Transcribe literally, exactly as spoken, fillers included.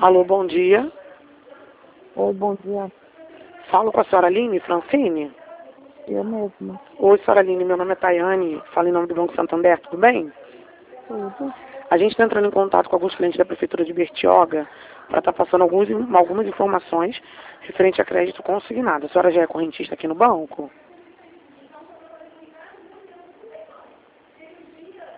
Alô, bom dia. Oi, bom dia. Falo com a senhora Aline Francine? Eu mesma. Oi, senhora Aline, meu nome é Tayane, falo em nome do Banco Santander, tudo bem? Tudo. A gente está entrando em contato com alguns clientes da Prefeitura de Bertioga para estar passando alguns, algumas informações referente a crédito consignado. A senhora já é correntista aqui no banco?